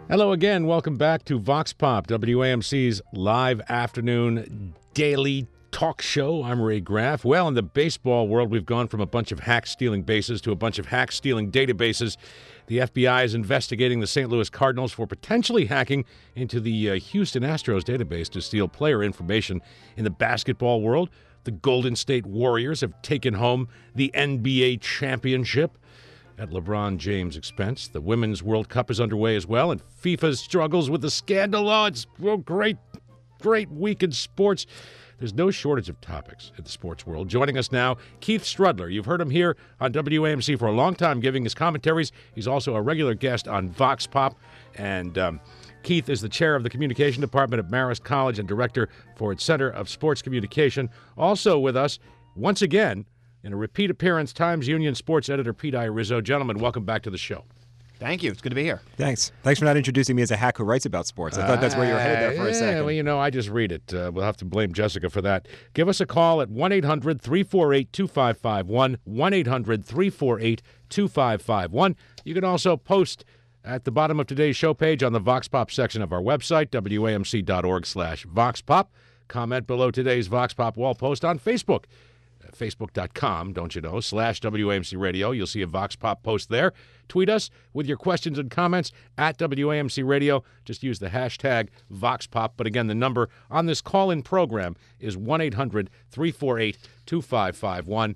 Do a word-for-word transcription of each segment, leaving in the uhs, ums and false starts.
Hello again. Welcome back to Vox Pop, W A M C's live afternoon daily talk show. I'm Ray Graff. Well, in the baseball world, we've gone from a bunch of hacks stealing bases to a bunch of hacks stealing databases. The F B I is investigating the Saint Louis Cardinals for potentially hacking into the uh, Houston Astros database to steal player information. In the basketball world, the Golden State Warriors have taken home the N B A championship at LeBron James' expense. The Women's World Cup is underway as well, and FIFA struggles with the scandal. Oh, it's a great, great week in sports. There's no shortage of topics in the sports world. Joining us now, Keith Strudler. You've heard him here on W A M C for a long time giving his commentaries. He's also a regular guest on Vox Pop. And um, Keith is the chair of the communication department at Marist College and director for its Center of Sports Communication. Also with us, once again, in a repeat appearance, Times Union sports editor Pete Rizzo. Gentlemen, welcome back to the show. Thank you. It's good to be here. Thanks. Thanks for not introducing me as a hack who writes about sports. I thought that's where you were headed there for uh, a second. Yeah, well, you know, I just read it. Uh, we'll have to blame Jessica for that. Give us a call at one eight hundred three four eight two five five one, one eight hundred three four eight two five five one. You can also post at the bottom of today's show page on the Vox Pop section of our website, W A M C dot org slash Vox Pop. Comment below today's Vox Pop wall post on Facebook. Facebook dot com, don't you know, slash W A M C Radio. You'll see a Vox Pop post there. Tweet us with your questions and comments at W A M C Radio. Just use the hashtag Vox Pop. But again, the number on this call-in program is one eight hundred three four eight two five five one.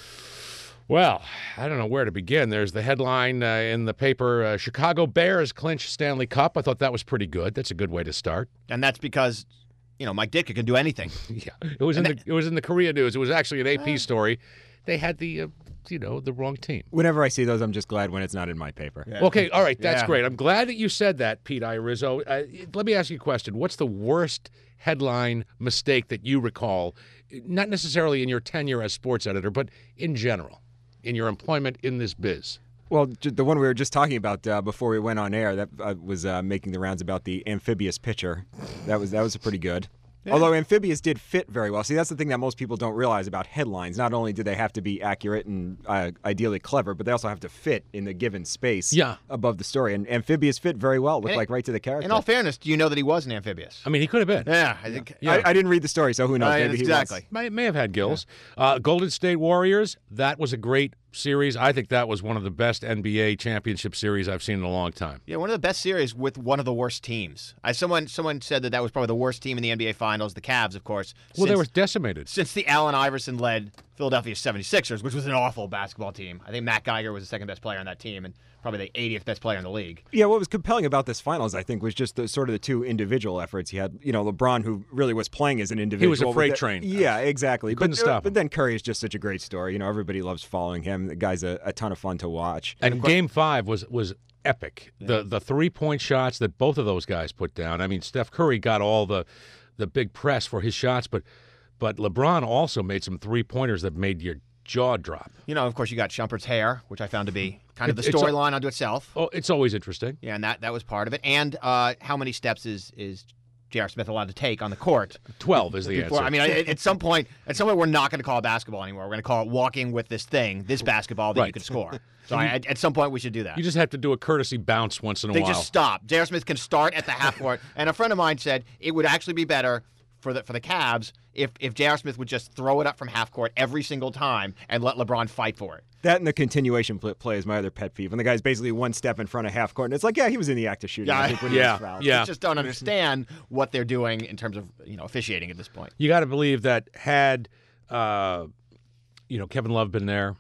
Well, I don't know where to begin. There's the headline uh, in the paper, uh, Chicago Bears clinch Stanley Cup. I thought that was pretty good. That's a good way to start. And that's because, you know, Mike Ditka can do anything. Yeah, it was in the it was in the Korea News. It was actually an A P story. They had the, uh, you know, the wrong team. Whenever I see those, I'm just glad when it's not in my paper. Yeah. Okay, all right, that's Yeah. great. I'm glad that you said that, Pete Rizzo. Uh, let me ask you a question. What's the worst headline mistake that you recall, not necessarily in your tenure as sports editor, but in general, in your employment in this biz? Well, j- the one we were just talking about uh, before we went on air, that uh, was uh, making the rounds about the amphibious pitcher. That was that was pretty good. Yeah. Although amphibious did fit very well. See, that's the thing that most people don't realize about headlines. Not only do they have to be accurate and uh, ideally clever, but they also have to fit in the given space yeah. above the story. And amphibious fit very well, looked And like right to the character. In all fairness, do you know that he was an amphibious? I mean, he could have been. Yeah, I think. Yeah. I, I didn't read the story, so who knows? Uh, Maybe he exactly. was. May, may have had gills. Yeah. Uh, Golden State Warriors, that was a great series. I think that was one of the best N B A championship series I've seen in a long time. Yeah, one of the best series with one of the worst teams. I, someone someone said that that was probably the worst team in the N B A Finals, the Cavs, of course. Well, since, they were decimated. Since the Allen Iverson-led Philadelphia seventy-sixers, which was an awful basketball team. I think Matt Geiger was the second best player on that team and probably the eightieth best player in the league. Yeah, what was compelling about this finals, I think, was just the sort of the two individual efforts. You had, you know, LeBron, who really was playing as an individual. He was a freight the, train. Yeah, exactly. You couldn't but, stop But him. then Curry is just such a great story. You know, everybody loves following him. The guy's a, a ton of fun to watch. And, and Game Five was was epic. Yeah. The the three point shots that both of those guys put down. I mean, Steph Curry got all the the big press for his shots, but but LeBron also made some three pointers that made your jaw drop. You know, of course, you got Shumpert's hair, which I found to be kind of It- the it's a- storyline unto itself. Oh, it's always interesting. Yeah, and that, that was part of it. And uh, how many steps is is J R. Smith allowed to take on the court? Twelve is the Before, answer. I mean, I- at some point, at some point, we're not going to call it basketball anymore. We're going to call it walking with this thing, this basketball that Right. you can score. So I, at, at some point, we should do that. You just have to do a courtesy bounce once in a they while. just stop. J R. Smith can start at the half court. And a friend of mine said it would actually be better for the for the Cavs if if J R. Smith would just throw it up from half court every single time and let LeBron fight for it. That and the continuation pl- play is my other pet peeve. When the guy's basically one step in front of half court, and it's like, yeah, he was in the act of shooting. Yeah, I think when yeah, he was fouled. yeah. I just don't understand what they're doing in terms of you know officiating at this point. You got to believe that had uh, you know Kevin Love been there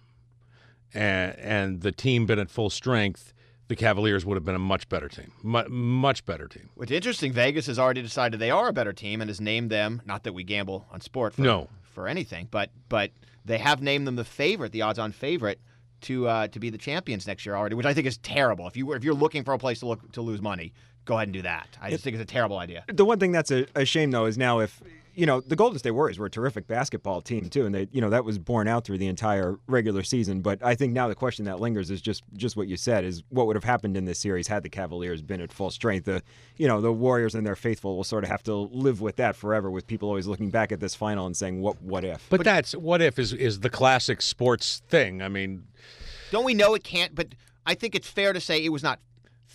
and and the team been at full strength, the Cavaliers would have been a much better team, Mu- much better team. What's interesting, Vegas has already decided they are a better team and has named them. Not that we gamble on sport for, No. for anything, but but they have named them the favorite, the odds-on favorite to uh, to be the champions next year already, which I think is terrible. If you were, if you're looking for a place to look to lose money, go ahead and do that. I just think it's a terrible idea. The one thing that's a, a shame, though, is now if, you know, the Golden State Warriors were a terrific basketball team, too, and they, you know, that was borne out through the entire regular season. But I think now the question that lingers is just just what you said, is what would have happened in this series had the Cavaliers been at full strength. The, you know, the Warriors and their faithful will sort of have to live with that forever, with people always looking back at this final and saying, what what if? But, but that's what if is is the classic sports thing. I mean, don't we know it can't? But I think it's fair to say it was not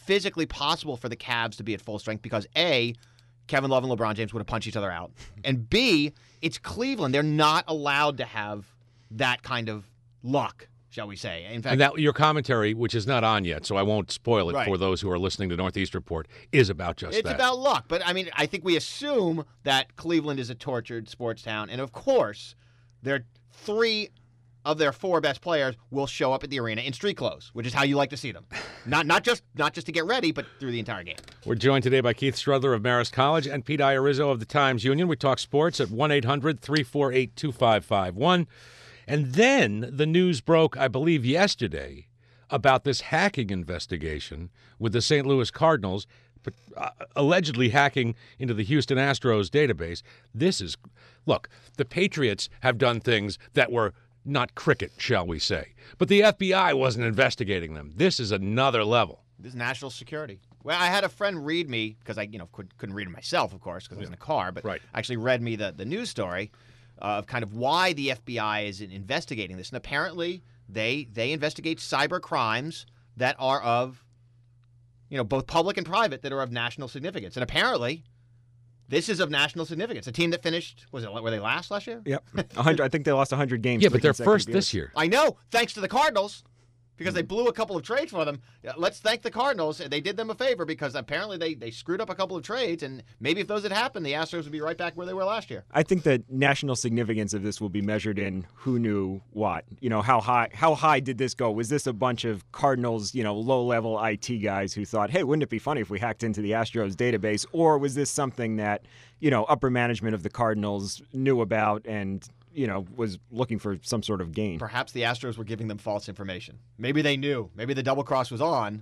physically possible for the Cavs to be at full strength because A, Kevin Love and LeBron James would have punched each other out, and B, it's Cleveland. They're not allowed to have that kind of luck, shall we say. In fact, And that your commentary, which is not on yet, so I won't spoil it Right. for those who are listening to Northeast Report, is about just it's that. about luck. But, I mean, I think we assume that Cleveland is a tortured sports town, and, of course, their three of their four best players will show up at the arena in street clothes, which is how you like to see them. Not not just not just to get ready, but through the entire game. We're joined today by Keith Strudler of Marist College and Pete Iorizzo of the Times-Union. We talk sports at one eight hundred three four eight two five five one. And then the news broke, I believe, yesterday about this hacking investigation with the Saint Louis Cardinals, but, uh, allegedly hacking into the Houston Astros database. This is, look, the Patriots have done things that were not cricket, shall we say. But the F B I wasn't investigating them. This is another level. This is national security. Well, I had a friend read me, because I you know could, couldn't read it myself, of course, because I was in the car, but Right. actually read me the, the news story uh, of kind of why the F B I is investigating this. And apparently they they investigate cyber crimes that are of, you know, both public and private, that are of national significance. And apparently this is of national significance. A team that finished, was it, were they last last year? Yep. one hundred, I think they lost one hundred games. Yeah, three but they're consecutive first years. this year. I know, thanks to the Cardinals, because they blew a couple of trades for them. Yeah, let's thank the Cardinals. They did them a favor because apparently they, they screwed up a couple of trades, and maybe if those had happened, the Astros would be right back where they were last year. I think the national significance of this will be measured in who knew what. You know, how high how high did this go? Was this a bunch of Cardinals, you know, low-level I T guys who thought, hey, wouldn't it be funny if we hacked into the Astros database? Or was this something that, you know, upper management of the Cardinals knew about and, you know, was looking for some sort of gain? Perhaps the Astros were giving them false information. Maybe they knew. Maybe the double cross was on,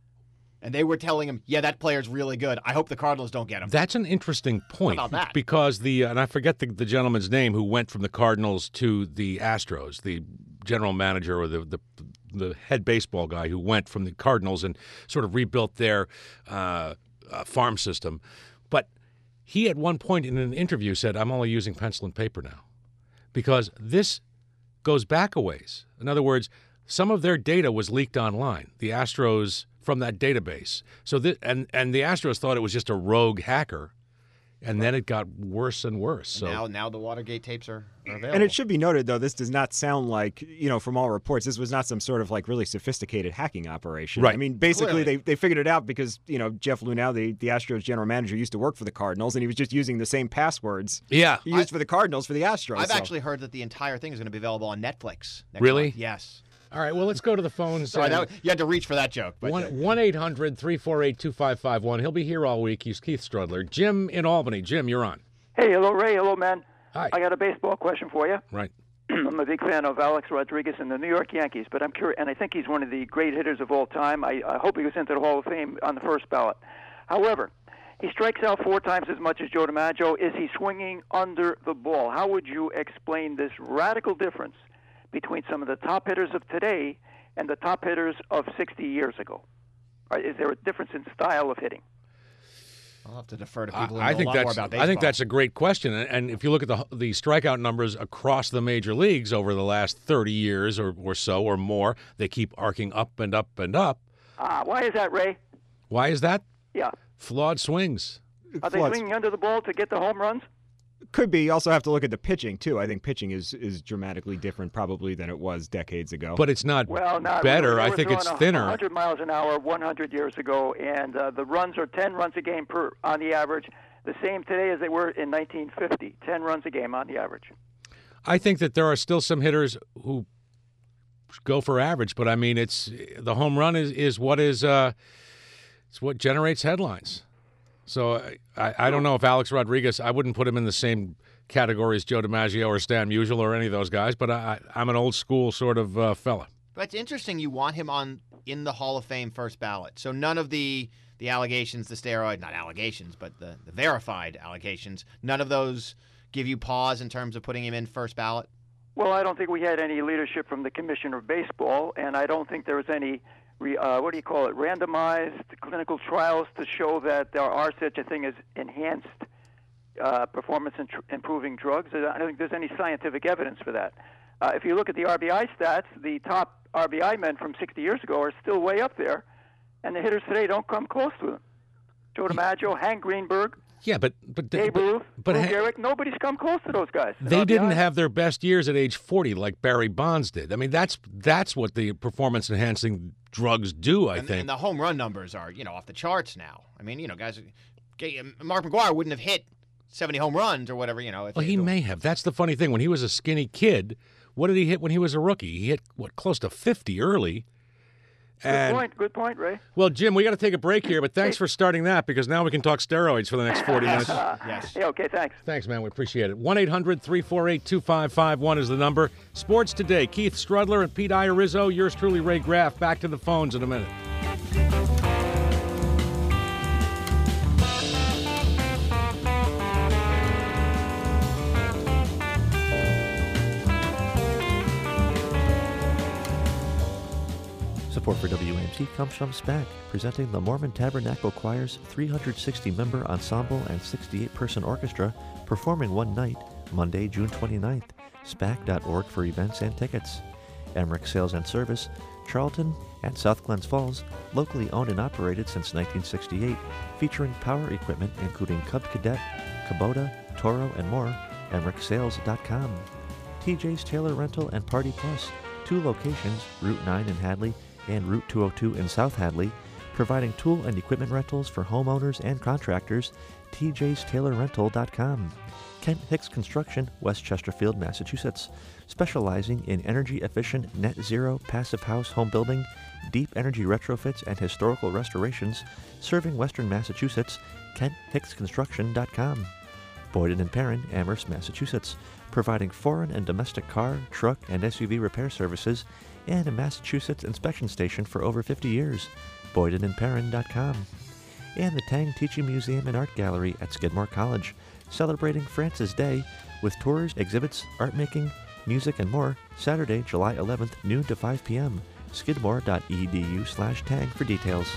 and they were telling him, yeah, that player's really good. I hope the Cardinals don't get him. That's an interesting point. How about that? Because the, and I forget the, the gentleman's name who went from the Cardinals to the Astros, the general manager or the, the the head baseball guy who went from the Cardinals and sort of rebuilt their uh, uh, farm system. But he at one point in an interview said, I'm only using pencil and paper now. Because this goes back a ways. In other words, some of their data was leaked online, the Astros from that database. So th- and and the Astros thought it was just a rogue hacker, and then it got worse and worse. So now, now the Watergate tapes are, are available. And it should be noted, though, this does not sound like, you know, from all reports, this was not some sort of like really sophisticated hacking operation. Right. I mean, basically, Clearly. they, they figured it out because, you know, Jeff Lunau, the, the Astros general manager, used to work for the Cardinals, and he was just using the same passwords yeah, he used for the Cardinals for the Astros. I've so. actually heard that the entire thing is going to be available on Netflix. next Really? month. Yes. all right. Well, let's go to the phones. Sorry, and- that, you had to reach for that joke. But uh, One eight hundred three four eight two five five one. He'll be here all week. He's Keith Strudler. Jim in Albany. Jim, you're on. Hey, hello, Ray. Hello, man. Hi. I got a baseball question for you. Right. I'm a big fan of Alex Rodriguez and the New York Yankees, but I'm curious, and I think he's one of the great hitters of all time. I, I hope he goes into the Hall of Fame on the first ballot. However, he strikes out four times as much as Joe DiMaggio. Is he swinging under the ball? How would you explain this radical difference between some of the top hitters of today and the top hitters of sixty years ago? Or is there a difference in style of hitting? I'll have to defer to I, people who I know think a lot more that's about baseball. I think that's a great question. And, and if you look at the the strikeout numbers across the major leagues over the last thirty years or, or so or more, they keep arcing up and up and up. Ah, why is that, Ray? Why is that? Yeah. Flawed swings. Are they Floods. swinging under the ball to get the home runs? Could be. You also have to look at the pitching, too. I think pitching is, is dramatically different probably than it was decades ago. But it's not Well, not better. really. They I were think it's throwing thinner. one hundred miles an hour one hundred years ago, and uh, the runs are ten runs a game per on the average. The same today as they were in nineteen fifty, ten runs a game on the average. I think that there are still some hitters who go for average, but I mean, it's the home run is, is what is uh, it's what generates headlines. So I, I don't know if Alex Rodriguez, I wouldn't put him in the same category as Joe DiMaggio or Stan Musial or any of those guys, but I, I'm an old school sort of uh, fella. But it's interesting you want him on in the Hall of Fame first ballot. So none of the the allegations, the steroid, not allegations, but the, the verified allegations, none of those give you pause in terms of putting him in first ballot? Well, I don't think we had any leadership from the Commissioner of Baseball, and I don't think there was any, re, uh, what do you call it, randomized clinical trials to show that there are such a thing as enhanced uh, performance-improving drugs. I don't think there's any scientific evidence for that. Uh, if you look at the R B I stats, the top R B I men from sixty years ago are still way up there, and the hitters today don't come close to him. Joe DiMaggio, Hank Greenberg, Yeah, but but Babe but, Ruth, but Lou ha- Gehrig, nobody's come close to those guys. they R B I. didn't have their best years at age forty like Barry Bonds did. I mean, that's that's what the performance-enhancing drugs do, I and, think. and the home run numbers are, you know, off the charts now. I mean, you know, guys, Mark McGwire wouldn't have hit seventy home runs or whatever, you know. If Well, they- he may have. That's the funny thing. When he was a skinny kid, what did he hit when he was a rookie? He hit, what, close to fifty early. Good And, point. Good point, Ray. well, Jim, we got to take a break here, but thanks for starting that because now we can talk steroids for the next forty minutes. Yes. Yeah, okay, thanks. Thanks, man. We appreciate it. one eight hundred three four eight two five five one is the number. Sports Today. Keith Strudler and Pete Iorizzo. Yours truly, Ray Graff. Back to the phones in a minute. Support for W A M C comes from SPAC, presenting the Mormon Tabernacle Choir's three hundred sixty member ensemble and sixty-eight person orchestra, performing one night, Monday, June twenty-ninth. SPAC dot org for events and tickets. Emmerich Sales and Service, Charlton and South Glens Falls, locally owned and operated since nineteen sixty-eight, featuring power equipment including Cub Cadet, Kubota, Toro, and more. Emmerich Sales dot com. T J's Taylor Rental and Party Plus, two locations, Route nine in Hadley and Route two oh two in South Hadley, providing tool and equipment rentals for homeowners and contractors. T J's Taylor Rental dot com. Kent Hicks Construction, West Chesterfield, Massachusetts, specializing in energy-efficient net zero passive house home building, deep energy retrofits, and historical restorations, serving Western Massachusetts. Kent Hicks Construction dot com. Boyden and Perrin, Amherst, Massachusetts, providing foreign and domestic car, truck, and S U V repair services, and a Massachusetts inspection station for over fifty years. Boyden and Perrin dot com. And the Tang Teaching Museum and Art Gallery at Skidmore College, celebrating Francis Day with tours, exhibits, art making, music, and more, Saturday, July eleventh, noon to five p.m. skidmore dot e d u slash tang for details.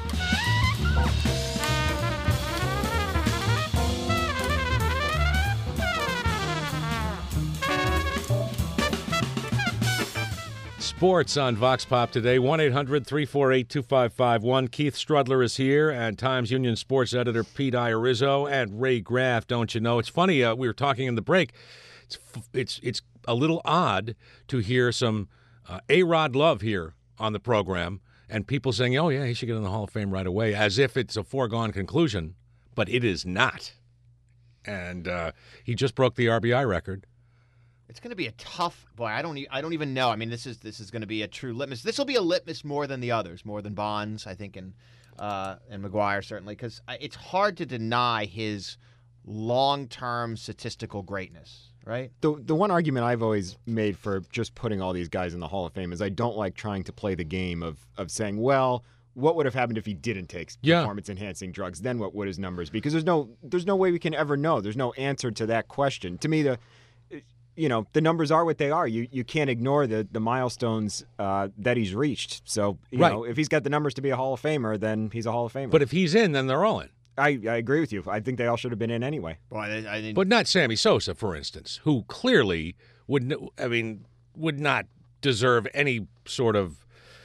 Sports on Vox Pop today. one eight hundred three four eight two five five one. Keith Strudler is here, and Times Union sports editor Pete Iorizzo and Ray Graff. Don't you know? It's funny. Uh, we were talking in the break. It's it's it's a little odd to hear some uh, A-Rod love here on the program, and people saying, "Oh yeah, he should get in the Hall of Fame right away," as if it's a foregone conclusion. But it is not. And uh, he just broke the R B I record. It's going to be a tough boy. I don't. E- I don't even know. I mean, this is this is going to be a true litmus. This will be a litmus more than the others, more than Bonds, I think, and uh, and McGwire certainly, because it's hard to deny his long-term statistical greatness. Right. The the one argument I've always made for just putting all these guys in the Hall of Fame is I don't like trying to play the game of of saying, well, what would have happened if he didn't take Yeah. performance-enhancing drugs? Then what would his numbers be? Because there's no there's no way we can ever know. There's no answer to that question. To me, the you know, the numbers are what they are. You you can't ignore the the milestones uh, that he's reached. So, you Right. know, if he's got the numbers to be a Hall of Famer, then he's a Hall of Famer. But if he's in, then they're all in. I, I agree with you. I think they all should have been in anyway. Boy, I, I didn't, But not Sammy Sosa, for instance, who clearly would, n- I mean, would not deserve any sort of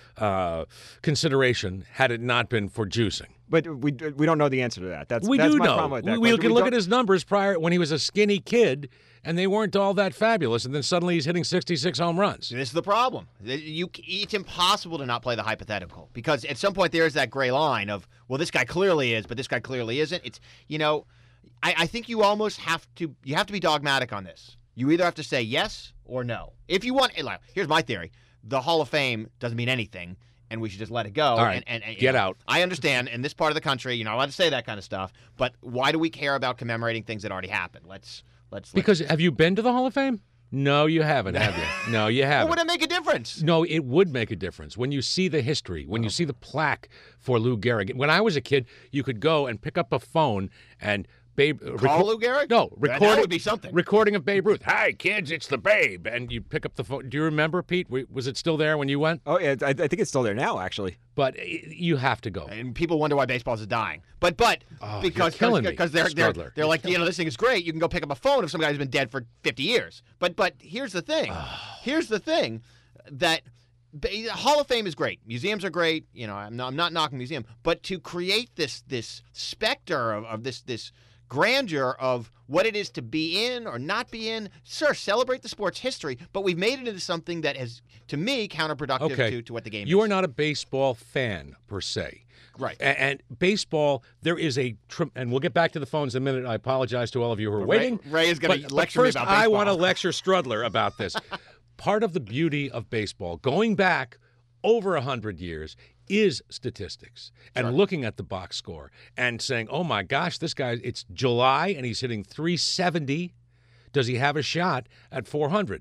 uh, consideration had it not been for juicing. But we we don't know the answer to that. That's We that's do my know. problem with that We, we question. can look don't- at his numbers prior when he was a skinny kid, and they weren't all that fabulous. And then suddenly he's hitting sixty-six home runs. this is the problem. You, it's impossible to not play the hypothetical because at some point there is that gray line of, well, this guy clearly is, but this guy clearly isn't. It's you know, I, I think you almost have to you have to be dogmatic on this. You either have to say yes or no. If you want, here's my theory: the Hall of Fame doesn't mean anything, and we should just let it go. All right, and, and, and, you get know, out. I understand in this part of the country, you're not allowed to say that kind of stuff. But why do we care about commemorating things that already happened? Let's let's. let's Because have you been to the Hall of Fame? No, you haven't, have you? No, you well, haven't. would it make a difference? No, it would make a difference when you see the history, when you see the plaque for Lou Gehrig. When I was a kid, you could go and pick up a phone and Babe Call Lou Gehrig? No, That- recording that would be something. Recording of Babe Ruth. Hi, kids, it's the Babe, and you pick up the phone. Do you remember, Pete? W- Was it still there when you went? Oh yeah, I, I think it's still there now. Actually, But uh, you have to go. And people wonder why baseball is dying. But but Oh, because you're killing me, because they're they're, Strudler. they're like, you know, this thing is great. You can go pick up a phone if some guy's been dead for fifty years. But but here's the thing. Here's the thing that ba- Hall of Fame is great. Museums are great. You know, I'm not, I'm not knocking museum, but to create this this specter of, of this this grandeur of what it is to be in or not be in, sure, celebrate the sport's history, but we've made it into something that has, to me, counterproductive Okay. to, to what the game You is. are not a baseball fan, per se. Right. A- And, baseball, there is a tr- and we'll get back to the phones in a minute. I apologize to all of you who are Ray- waiting. Ray is gonna But- lecture but me first, about I want to baseball. lecture Strudler about this. Part of the beauty of baseball, going back over a hundred years, is statistics and Sure. looking at the box score and saying, "Oh my gosh, this guy! It's July and he's hitting three seventy. Does he have a shot at four hundred?"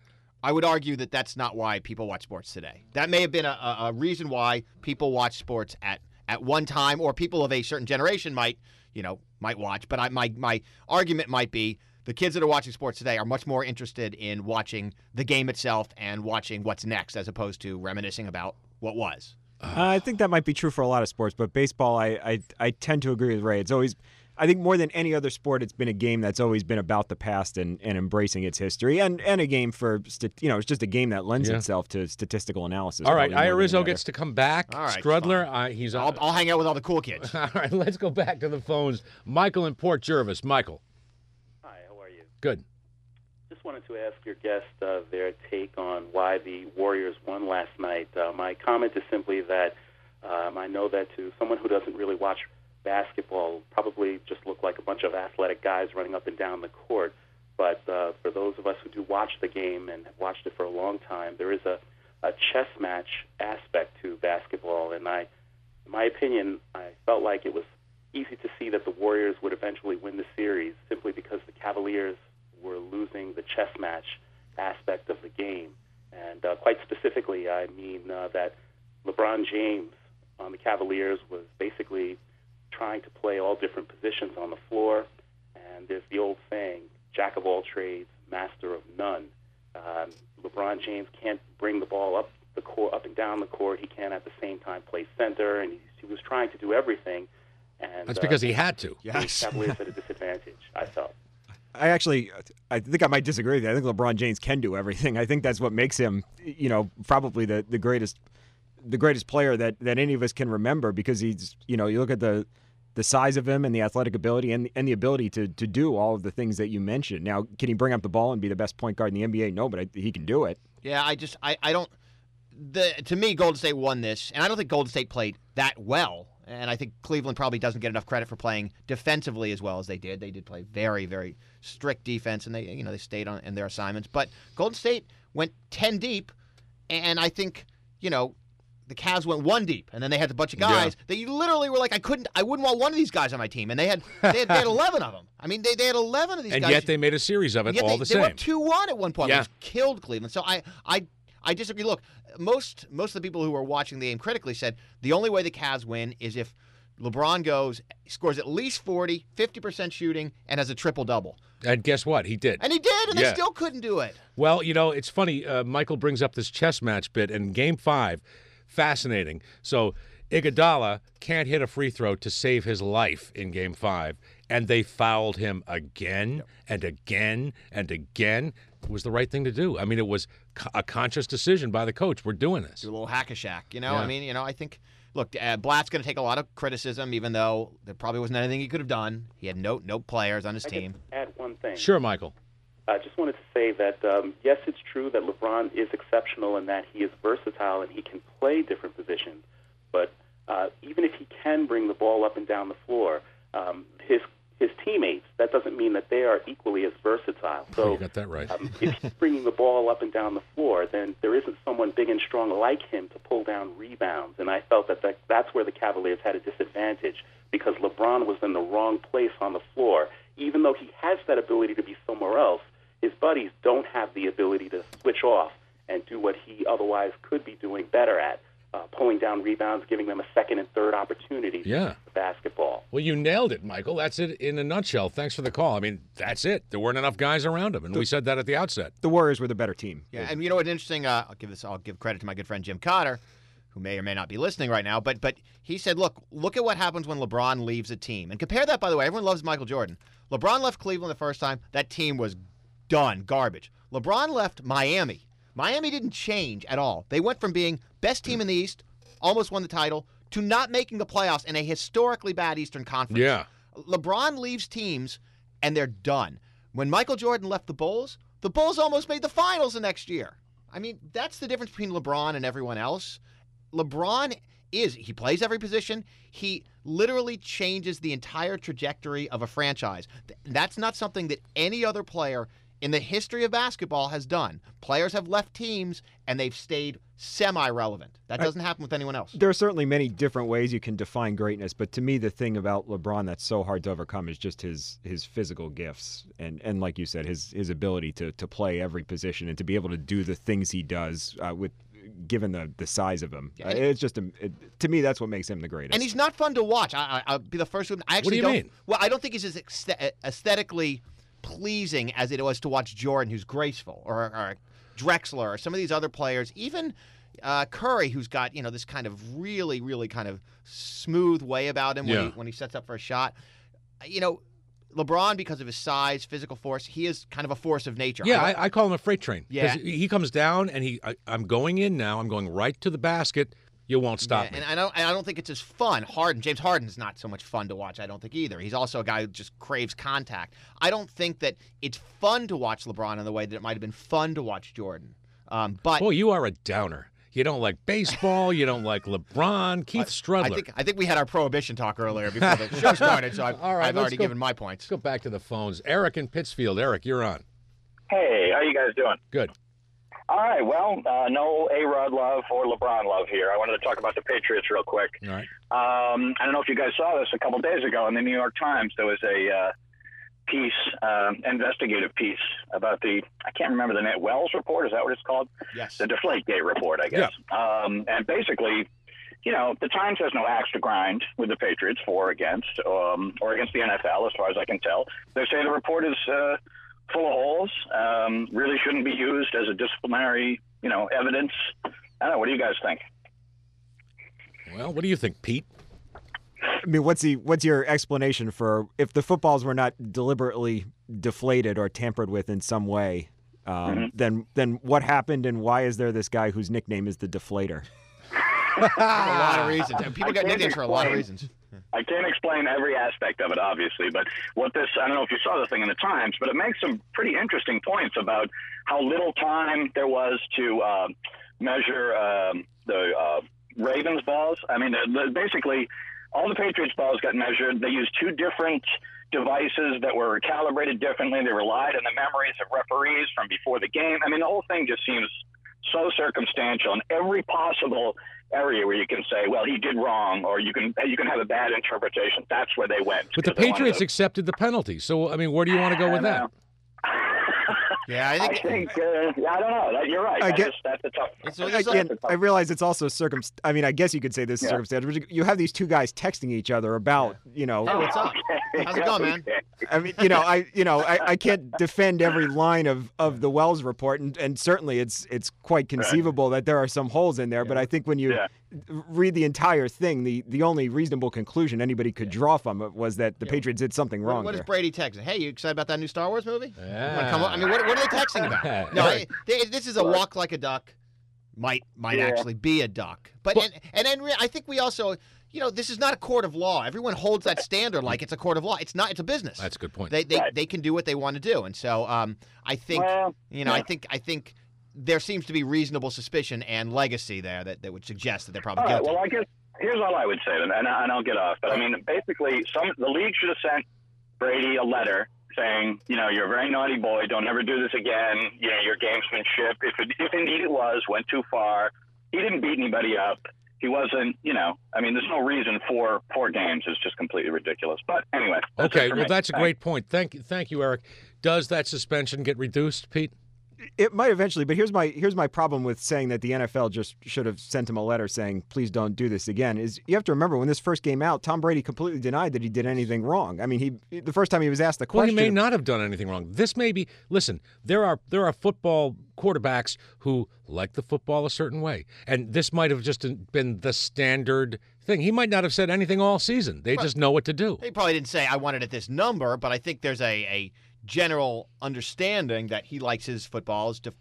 I would argue that that's not why people watch sports today. That may have been a, a, a reason why people watch sports at, at one time, or people of a certain generation might, you know, might watch. But I, my my argument might be the kids that are watching sports today are much more interested in watching the game itself and watching what's next, as opposed to reminiscing about what was. Uh, I think that might be true for a lot of sports, but baseball, I, I I tend to agree with Ray. It's always, I think more than any other sport, it's been a game that's always been about the past and, and embracing its history, and, and a game for, st- you know, it's just a game that lends Yeah. itself to statistical analysis. All right, probably more than Iorizzo any gets to come back. All right, Strudler, fine. I, he's I'll, I'll hang out with all the cool kids. All right, let's go back to the phones. Michael in Port Jervis. Michael, Hi, how are you? good. Just wanted to ask your guest uh, their take on why the Warriors won last night. Uh, my comment is simply that um, I know that to someone who doesn't really watch basketball, probably just look like a bunch of athletic guys running up and down the court. But uh, for those of us who do watch the game and have watched it for a long time, there is a, a chess match aspect to basketball. And I, in my opinion, I felt like it was easy to see that the Warriors would eventually win the series simply because the Cavaliers were losing the chess match aspect of the game. And uh, quite specifically, I mean uh, that LeBron James on the Cavaliers was basically trying to play all different positions on the floor. And there's the old saying, jack of all trades, master of none. Um, LeBron James can't bring the ball up the court, up and down the court. He can't at the same time play center, and he, he was trying to do everything. And That's uh, because he had to. the Cavaliers at a disadvantage, I felt. I actually, I think I might disagree with you. I think LeBron James can do everything. I think that's what makes him, you know, probably the, the greatest, the greatest player that, that any of us can remember, because he's, you know, you look at the, the size of him and the athletic ability and and the ability to to do all of the things that you mentioned. Now, can he bring up the ball and be the best point guard in the N B A? No, but I, he can do it. Yeah, I just I, I don't the to me Golden State won this, and I don't think Golden State played that well. And I think Cleveland probably doesn't get enough credit for playing defensively as well as they did. They did play very, very strict defense, and they you know they stayed on in their assignments. But Golden State went ten deep, and I think you know the Cavs went one deep, and then they had a bunch of guys that you literally were like, I couldn't, I wouldn't want one of these guys on my team, and they had they had, they had eleven of them. I mean, they, they had eleven of these And guys. yet they made a series of it And yet all they, the they same. were two one at one point, Yeah. which killed Cleveland. So I, I, I disagree. Look, most most of the people who were watching the game critically said the only way the Cavs win is if LeBron goes, scores at least forty, fifty percent shooting, and has a triple-double. And guess what? He did. And he did, and Yeah. they still couldn't do it. Well, you know, it's funny. Uh, Michael brings up this chess match bit in Game Five. Fascinating. So Iguodala can't hit a free throw to save his life in Game Five, and they fouled him again and again and again. It was the right thing to do. I mean, it was co- a conscious decision by the coach. We're doing this. Do a little hack-a-shack, you know? Yeah. I mean, you know, I think, look, uh, Blatt's going to take a lot of criticism, even though there probably wasn't anything he could have done. He had no no players on his I team. could add one thing. Sure, Michael. I just wanted to say that, um, yes, it's true that LeBron is exceptional in that he is versatile and he can play different positions. But uh, even if he can bring the ball up and down the floor, um, his his teammates, that doesn't mean that they are equally as versatile. Oh, So you got that right. um, if he's bringing the ball up and down the floor, then there isn't someone big and strong like him to pull down rebounds. And I felt that, that that's where the Cavaliers had a disadvantage, because LeBron was in the wrong place on the floor. Even though he has that ability to be somewhere else, his buddies don't have the ability to switch off and do what he otherwise could be doing better at, uh, pulling down rebounds, giving them a second and third opportunity Yeah. for basketball. Well, you nailed it, Michael. That's it in a nutshell. Thanks for the call. I mean, that's it. There weren't enough guys around him, and we said that at the outset. The Warriors were the better team. Yeah, and you know what's interesting? Uh, I'll give this. I'll give credit to my good friend Jim Cotter, who may or may not be listening right now. But but he said, look, look at what happens when LeBron leaves a team, and compare that. By the way, everyone loves Michael Jordan. LeBron left Cleveland the first time. That team was done, garbage. LeBron left Miami. Miami didn't change at all. They went from being best team in the East, almost won the title, to not making the playoffs in a historically bad Eastern Conference. Yeah. LeBron leaves teams, and they're done. When Michael Jordan left the Bulls, the Bulls almost made the finals the next year. I mean, that's the difference between LeBron and everyone else. LeBron is, he plays every position. He literally changes the entire trajectory of a franchise. That's not something that any other player in the history of basketball has done. Players have left teams, and they've stayed semi-relevant. That doesn't happen with anyone else. There are certainly many different ways you can define greatness, but to me, the thing about LeBron that's so hard to overcome is just his his physical gifts, and and like you said, his his ability to to play every position and to be able to do the things he does uh, with. Given the, the size of him, uh, it's just a, it, to me that's what makes him the greatest. And he's not fun to watch. I, I, I'll be the first one. I actually what do you don't, mean? Well, I don't think he's as aesthetically pleasing as it was to watch Jordan, who's graceful, or, or Drexler, or some of these other players. Even uh, Curry, who's got you know this kind of really, really kind of smooth way about him Yeah. when he when he sets up for a shot. You know. LeBron, because of his size, physical force, he is kind of a force of nature. Yeah, I, I, I call him a freight train. 'Cause Yeah. he comes down and he, I, I'm going in now. I'm going right to the basket. You won't stop yeah, me. And I don't, I don't think it's as fun. Harden, James Harden's not so much fun to watch, I don't think either. He's also a guy who just craves contact. I don't think that it's fun to watch LeBron in the way that it might have been fun to watch Jordan. Um, but Boy, you are a downer. You don't like baseball. You don't like LeBron. Keith Strudler. I think I think we had our prohibition talk earlier before the show started, so I've, All right, I've let's already go- given my points. Let's go back to the phones. Eric in Pittsfield. Eric, you're on. Hey, how you guys doing? Good. All right, well, uh, no A-Rod love or LeBron love here. I wanted to talk about the Patriots real quick. All right. Um, I don't know if you guys saw this a couple days ago in the New York Times. There was a uh, piece, uh, investigative piece about the, I can't remember the name, Wells report, is that what it's called? Yes. The Deflategate report, I guess. Um, and basically, you know, the Times has no axe to grind with the Patriots for or against, um, or against the N F L, as far as I can tell. They say the report is uh, full of holes, um, really shouldn't be used as a disciplinary, you know, evidence. I don't know. What do you guys think? Well, what do you think, Pete? I mean, what's the what's your explanation for if the footballs were not deliberately deflated or tampered with in some way? Um, Mm-hmm. Then then what happened, and why is there this guy whose nickname is the Deflator? For a lot of reasons. And people I get can't nicknames for a lot of explain. reasons. I can't explain every aspect of it, obviously, but what this, I don't know if you saw the thing in the Times, but it makes some pretty interesting points about how little time there was to uh, measure um, the uh, Ravens balls. I mean, the, the, basically, all the Patriots balls got measured. They used two different devices that were calibrated differently. They relied on the memories of referees from before the game. I mean, the whole thing just seems so circumstantial in every possible area where you can say, well, he did wrong, or you can you can have a bad interpretation. That's where they went. But the because they wanted Patriots to- accepted the penalty. So, I mean, where do you want to go with I that? know. Yeah, I I think. think, uh, I don't know. That, you're right. I I get- just, that's a tough. It's- that's it's a- Again, that's a tough- I realize it's also circumst. I mean, I guess you could say this is Yeah. circumstantial. but You have these two guys texting each other about, you know, Hey, what's up? Okay. How's it going, man? Okay. I mean, you know, I, you know, I, I can't defend every line of, of the Wells report, and, and certainly it's it's quite conceivable that there are some holes in there. But I think when you Yeah. read the entire thing, the, the only reasonable conclusion anybody could draw from it was that the Patriots did something What, wrong what is there. Brady texting? Hey, you excited about that new Star Wars movie? Yeah. Wanna come on? I mean, what, what are they texting about? No, I, they, this is a walk like a duck. Might might Yeah. actually be a duck. But and and then re- I think we also, you know, this is not a court of law. Everyone holds that standard like it's a court of law. It's not. It's a business. That's a good point. They they, Right. they can do what they want to do, and so um, I think Well, you know I yeah. think I think there seems to be reasonable suspicion and legacy there that, that would suggest that they're probably All right. guilty. Well, I guess here's all I would say, then, and, and I'll get off. But I mean, basically, some the league should have sent Brady a letter saying, you know, you're a very naughty boy. Don't ever do this again. You know, your gamesmanship, if it, if indeed it was, went too far. He didn't beat anybody up. He wasn't, you know, I mean, there's no reason for four games. It's just completely ridiculous. But anyway. That's it Okay, for well, me. that's a Thanks. great point. Thank you, thank you, Eric. Does that suspension get reduced, Pete? It might eventually, but here's my here's my problem with saying that the N F L just should have sent him a letter saying, please don't do this again. Is you have to remember when this first came out, Tom Brady completely denied that he did anything wrong. I mean, he the first time he was asked the Well, he question. may not have done anything wrong. This may be. Listen, there are there are football quarterbacks who like the football a certain way, and this might have just been the standard thing. He might not have said anything all season. They just know what to do. They probably didn't say I want it at this number, but I think there's a, a general understanding that he likes his footballs to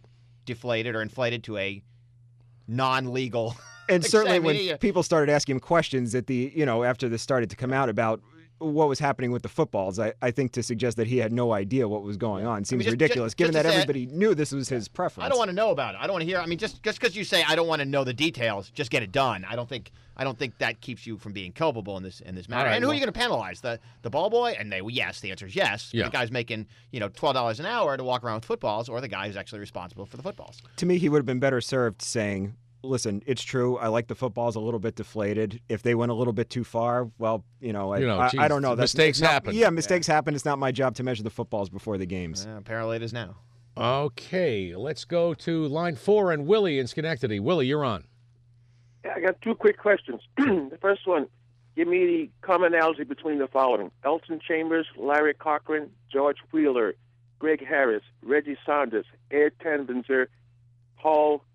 deflated or inflated to a non-legal. And certainly I mean, when yeah. people started asking him questions at the, you know, after this started to come out about what was happening with the footballs, I, I think to suggest that he had no idea what was going on seems just- ridiculous, just- given just that to say- everybody knew this was his preference. I don't want to know about it. I don't want to hear. I mean, just just because you say I don't want to know the details, just get it done. I don't think I don't think that keeps you from being culpable in this in this matter. All right, and who well- are you going to penalize? The the ball boy? And they well, yes, the answer is yes. Yeah. The guy's making you know twelve dollars an hour to walk around with footballs, or the guy who's actually responsible for the footballs. To me, he would have been better served saying, listen, it's true. I like the footballs a little bit deflated. If they went a little bit too far, well, you know, I, You know, I, geez, I don't know. That's, mistakes it's not- happen. Yeah, mistakes happen. It's not my job to measure the footballs before the games. Uh, apparently, it is now. Okay, let's go to line four and Willie in Schenectady. Willie, you're on. Yeah, I got two quick questions. The first one, give me the commonality between the following: Elton Chambers, Larry Cochran, George Wheeler, Greg Harris, Reggie Saunders, Ed Tenbenzer, Paul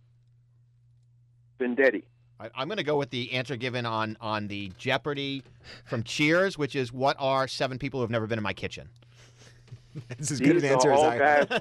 Vendetti. I, I'm going to go with the answer given on on the Jeopardy from Cheers, which is what are seven people who have never been in my kitchen. It's as good an These answer are as all I guys.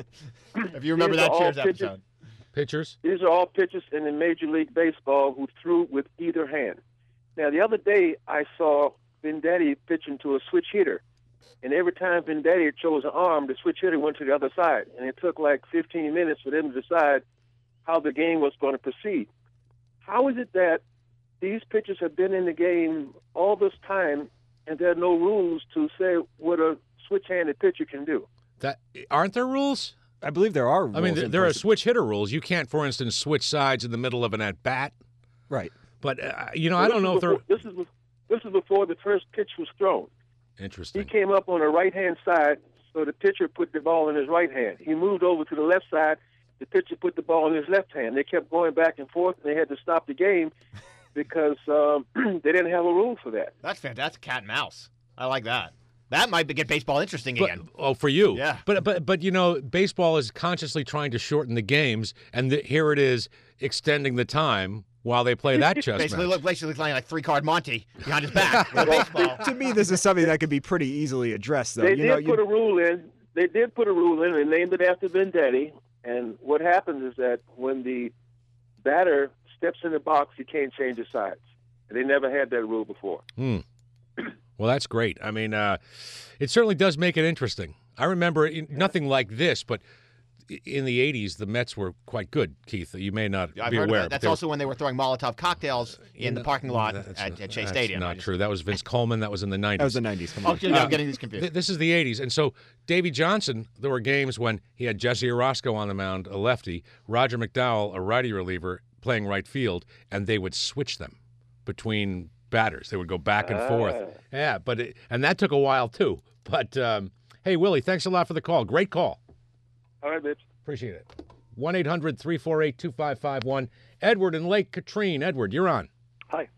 If you remember These are that all Cheers pitchers. episode. Pitchers? These are all pitchers in the Major League Baseball who threw with either hand. Now, the other day, I saw Vendetti pitching to a switch hitter. And every time Vendetti chose an arm, the switch hitter went to the other side. And it took like fifteen minutes for them to decide how the game was going to proceed. How is it that these pitchers have been in the game all this time and there are no rules to say what a switch-handed pitcher can do? That aren't there rules? I believe there are rules. I mean, there, in there are place. switch hitter rules. You can't, for instance, switch sides in the middle of an at bat. Right. But uh, you know, Well, I don't this know is if they're before, this is bef- this is before the first pitch was thrown. He interesting. came up on the right-hand side, so the pitcher put the ball in his right hand. He moved over to the left side. The pitcher put the ball in his left hand. They kept going back and forth, and they had to stop the game because um, they didn't have a rule for that. That's fantastic. Cat and mouse. I like that. That might be, get baseball interesting But, again. oh, for you. Yeah. But but but you know, baseball is consciously trying to shorten the games, and the, here it is extending the time while they play that chess Basically, match. look, basically playing like three-card Monty behind his back with a baseball. To me, this is something that could be pretty easily addressed, though. They you did know, put you, a rule in. They did put a rule in and named it after Vendetti. And what happens is that when the batter steps in the box, he can't change his sides. They never had that rule before. Hmm. Well, that's great. I mean, uh, it certainly does make it interesting. I remember it, nothing like this, but i- in the eighties, the Mets were quite good, Keith. You may not I've be heard aware. of but that. That's they were- also when they were throwing Molotov cocktails in the parking lot That's at, not- at Shea that's Stadium. I not just- true. That was Vince Coleman. That was in the nineties. that was the nineties. Come Oh, on. yeah, I'm getting these confused. Th- This is the eighties. And so Davey Johnson, there were games when he had Jesse Orozco on the mound, a lefty, Roger McDowell, a righty reliever, playing right field, and they would switch them between batters. They would go back and forth. Yeah, but it, and that took a while too. But um, hey, Willie, thanks a lot for the call. Great call. All right, Mitch. Appreciate it. one eight hundred three four eight two five five one. Edward in Lake Katrine. Edward, you're on. Hi.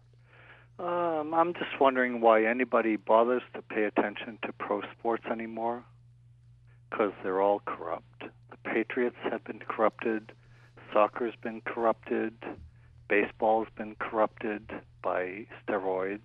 Um, I'm just wondering why anybody bothers to pay attention to pro sports anymore. Because they're all corrupt. The Patriots have been corrupted. Soccer's been corrupted. Baseball's been corrupted by steroids.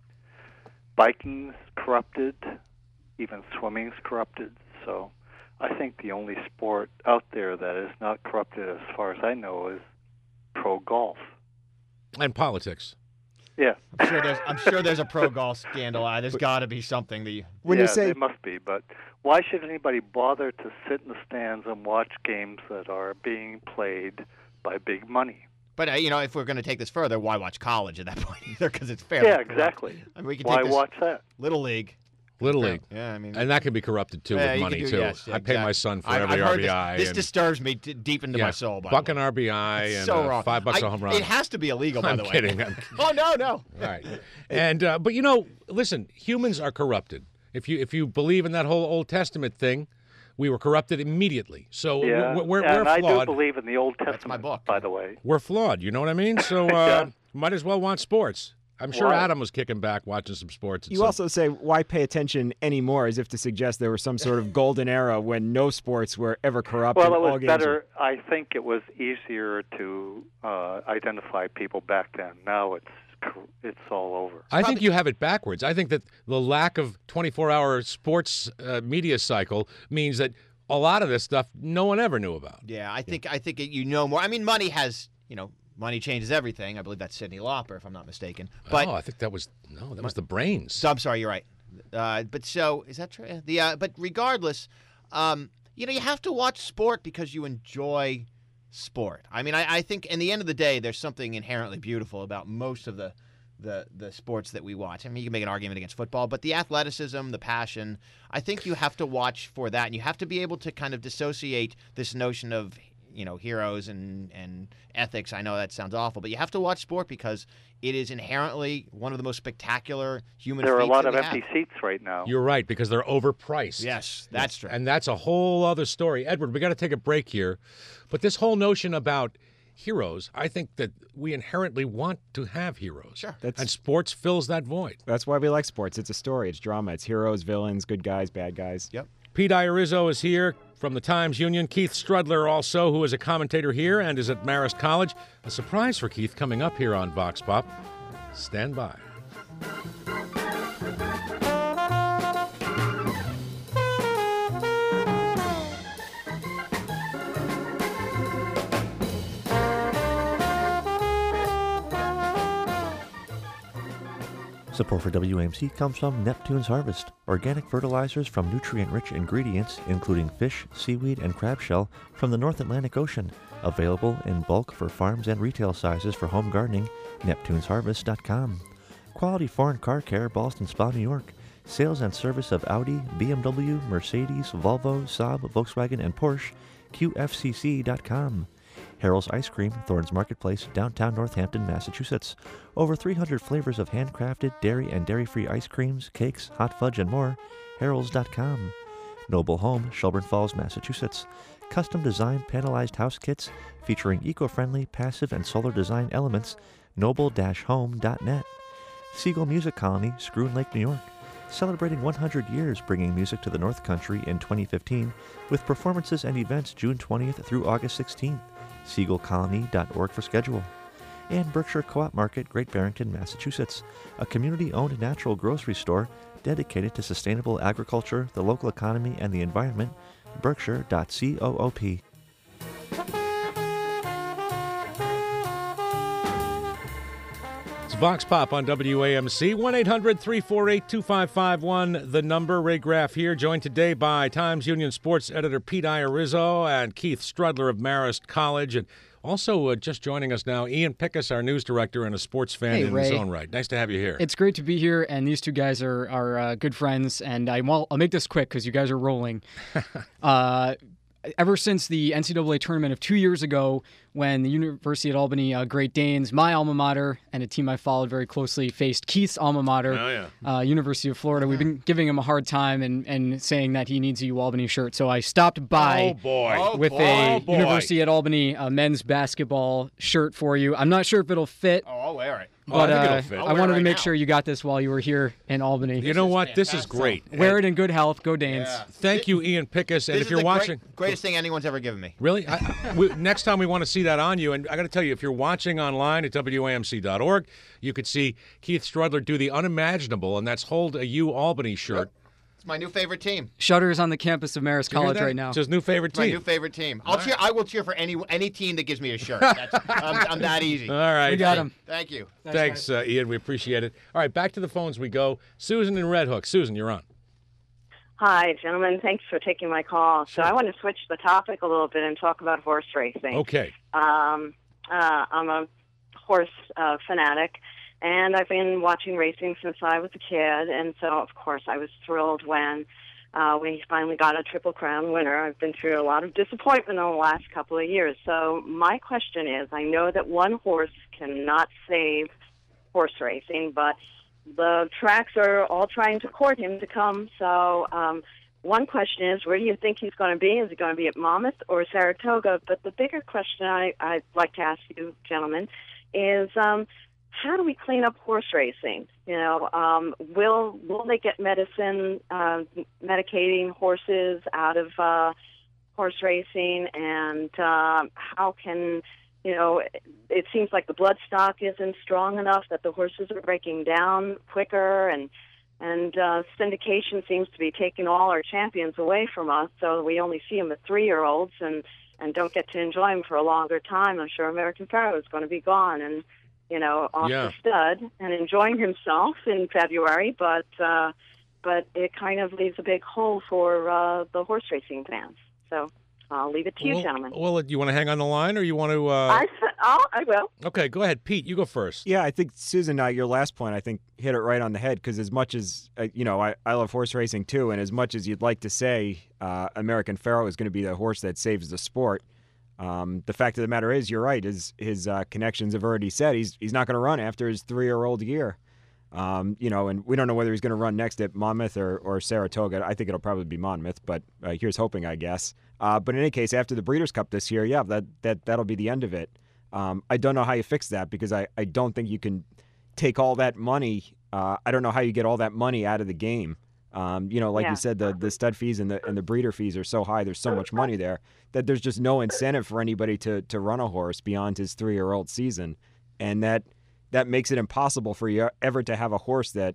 Biking's corrupted. Even swimming's corrupted. So I think the only sport out there that is not corrupted, as far as I know, is pro golf. And politics. Yeah. I'm sure there's I'm sure there's a pro golf scandal. Uh, There's got to be something that you. When yeah, you say there must be, but why should anybody bother to sit in the stands and watch games that are being played by big money? But uh, you know, if we're going to take this further, why watch college at that point either? Because it's fair. Yeah, exactly. I mean, we can Why take this watch that? Little League. Little Yeah, League. Yeah, I mean, And that can be corrupted too yeah, with you money can do- too. yes, yeah, I pay my exactly. son for I've- every I've heard R B I. This, this and, disturbs me t- deep into yeah, my soul. By buck the an way. R B I It's and so uh, wrong. five bucks I- a home run. It has to be illegal, by I'm the way. kidding. I'm Oh no, no. All right. And uh, but you know, listen, humans are corrupted. If you if you believe in that whole Old Testament thing, we were corrupted immediately. So Yeah, we're, we're, and we're I do flawed. believe in the Old That's Testament, my book. by the way. We're flawed. You know what I mean? So uh, Yeah. might as well want sports. I'm sure Well, Adam was kicking back watching some sports. at You some- also say, why pay attention anymore, as if to suggest there was some sort of golden era when no sports were ever corrupt. Well, and it all was games better. were- I think it was easier to uh, identify people back then. Now it's cor- it's all over. I think you have it backwards. I think that the lack of twenty-four hour sports uh, media cycle means that a lot of this stuff no one ever knew about. Yeah, I think I think it, you know more. I mean, money has you know money changes everything. I believe that's Cyndi Lauper, if I'm not mistaken. But oh, I think that was no, that was the brains. So I'm sorry, you're right. Uh, but so is that true? Yeah, The uh, but regardless, um, you know, you have to watch sport because you enjoy sport. I mean, I, I think in the end of the day, there's something inherently beautiful about most of the. The the sports that we watch. I mean, you can make an argument against football, but the athleticism, the passion, I think you have to watch for that, and you have to be able to kind of dissociate this notion of, you know, heroes and, and ethics. I know that sounds awful, but you have to watch sport because it is inherently one of the most spectacular human There are a feats lot that of we empty have. seats right now. You're right, because they're overpriced. Yes, that's true. And that's a whole other story. Edward, we got to take a break here. But this whole notion about heroes, I think that we inherently want to have heroes. Sure. That's- and sports fills that void. That's why we like sports. It's a story. It's drama. It's heroes, villains, good guys, bad guys. Yep. Pete Iorizzo is here from the Times Union. Keith Strudler also, who is a commentator here and is at Marist College. A surprise for Keith coming up here on Vox Pop. Stand by. Support for W A M C comes from Neptune's Harvest, organic fertilizers from nutrient-rich ingredients, including fish, seaweed, and crab shell from the North Atlantic Ocean. Available in bulk for farms and retail sizes for home gardening. Neptunes Harvest dot com. Quality Foreign Car Care, Ballston Spa, New York. Sales and service of Audi, B M W, Mercedes, Volvo, Saab, Volkswagen, and Porsche. Q F C C dot com. Harold's Ice Cream, Thorns Marketplace, downtown Northampton, Massachusetts. Over three hundred flavors of handcrafted dairy and dairy-free ice creams, cakes, hot fudge, and more. Harolds dot com. Noble Home, Shelburne Falls, Massachusetts. Custom designed panelized house kits featuring eco-friendly, passive, and solar design elements. noble dash home dot net. Siegel Music Colony, Screw Lake, New York. Celebrating one hundred years bringing music to the North Country in twenty fifteen with performances and events June twentieth through August sixteenth. siegel colony dot org for schedule. And Berkshire Co-op Market, Great Barrington, Massachusetts, a community-owned natural grocery store dedicated to sustainable agriculture, the local economy, and the environment. berkshire dot coop. It's Vox Pop on W A M C. one eight hundred three four eight two five five one, the number. Ray Graff here, joined today by Times Union sports editor Pete Iorizzo and Keith Strudler of Marist College. And also uh, just joining us now, Ian Pickus, our news director and a sports fan Hey, in Ray. his own right. Nice to have you here. It's great to be here, and these two guys are are uh, good friends. And I will I'll make this quick because you guys are rolling. uh, ever since the N C double A tournament of two years ago, when the University at Albany uh, Great Danes, my alma mater, and a team I followed very closely, faced Keith's alma mater, Oh, yeah. uh, University of Florida. We've been giving him a hard time and, and saying that he needs a U Albany shirt. So I stopped by Oh, boy. Oh, with boy. a Oh, boy. University at Albany uh, men's basketball shirt for you. I'm not sure if it'll fit, Oh, I'll wear it. Oh, I but think it'll uh, fit. I I'll wear wanted it to right make now. sure you got this while you were here in Albany. You know is what? This is fantastic. great. Wear it in good health. Go Danes. Yeah. Thank you, Ian Pickus. And This if is you're the watching... great, greatest thing anyone's ever given me. Really? I, I- we, next time we want to see that on you. And I got to tell you, if you're watching online at W A M C dot org, you could see Keith Strudler do the unimaginable, and that's hold a U Albany shirt. It's my new favorite team. Shutter is on the campus of Marist You hear College that? right now. It's his new favorite It's my team. new favorite team. I'll cheer. I will cheer for any any team that gives me a shirt. That's, I'm, I'm that easy. All right. We got him. Thank you. Thanks, uh, Ian. We appreciate it. All right, back to the phones we go. Susan in Red Hook. Susan, you're on. Hi, gentlemen. Thanks for taking my call. So I want to switch the topic a little bit and talk about horse racing. Okay. Um, uh, I'm a horse uh, fanatic, and I've been watching racing since I was a kid. And so, of course, I was thrilled when uh, we finally got a Triple Crown winner. I've been through a lot of disappointment in the last couple of years. So my question is, I know that one horse cannot save horse racing, but the tracks are all trying to court him to come. So um, one question is, where do you think he's going to be? Is he going to be at Monmouth or Saratoga? But the bigger question I, I'd like to ask you, gentlemen, is um, how do we clean up horse racing? You know, um, will will they get medicine, uh, medicating horses out of uh, horse racing? And uh, how can, you know, it seems like the blood stock isn't strong enough, that the horses are breaking down quicker. And And uh, syndication seems to be taking all our champions away from us, so we only see them as three-year-olds and, and don't get to enjoy them for a longer time. I'm sure American Pharoah is going to be gone and, you know, off Yeah. the stud and enjoying himself in February, but uh, but it kind of leaves a big hole for uh, the horse racing fans. So I'll leave it to you, well, gentlemen. Well, you want to hang on the line, or you want to? Uh... I, oh, I will. Okay, go ahead, Pete. You go first. Yeah, I think Susan, uh, your last point, I think hit it right on the head. Because as much as uh, you know, I, I love horse racing too, and as much as you'd like to say uh, American Pharoah is going to be the horse that saves the sport, um, the fact of the matter is, you're right. His his uh, connections have already said he's he's not going to run after his three year old year. Um, you know, and we don't know whether he's going to run next at Monmouth or, or Saratoga. I think it'll probably be Monmouth, but uh, here's hoping, I guess. Uh, but in any case, after the Breeders' Cup this year, yeah, that that that'll be the end of it. Um, I don't know how you fix that because I, I don't think you can take all that money. Uh, I don't know how you get all that money out of the game. Um, you know, like Yeah. you said, the the stud fees and the and the breeder fees are so high. There's so much money there that there's just no incentive for anybody to to run a horse beyond his three year old season, and that. That makes it impossible for you ever to have a horse that